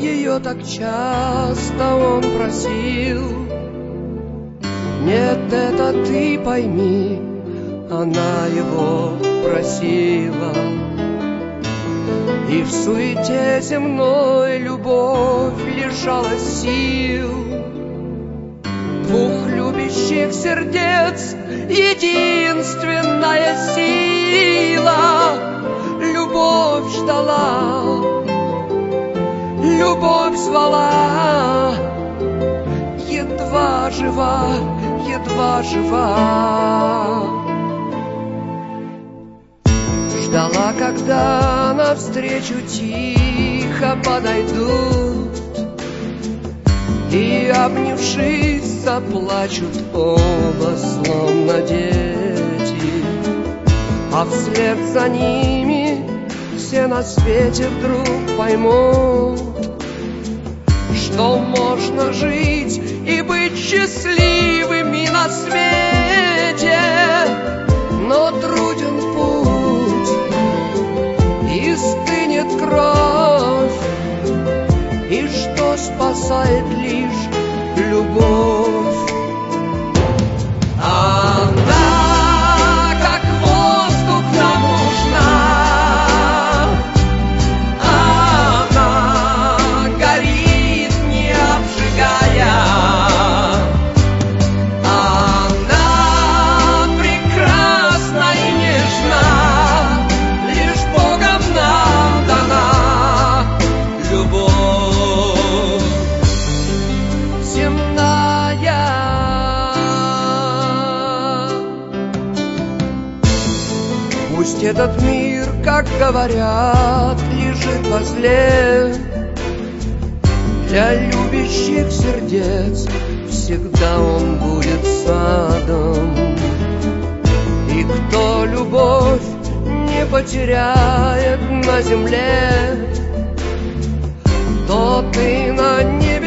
ее так часто он просил. Нет, это ты пойми, она его просила. И в суете земной любовь лишалась сил. Двух любящих сердец единственная сила. Любовь ждала, любовь звала, едва жива, едва жива. Ждала, когда навстречу тихо подойдут и, обнявшись, заплачут оба, словно дети. А вслед за ними все на свете вдруг поймут, что можно жить и быть счастливыми на свете. Но труден путь, и стынет кровь, и что спасает лишь любовь. Она, как воздух, нам нужна. Она горит, не обжигая. Она прекрасна и нежна, лишь Богом нам дана любовь земная. Пусть этот мир, как говорят, лежит возле, для любящих сердец всегда он будет садом. И кто любовь не потеряет на земле, тот и на небе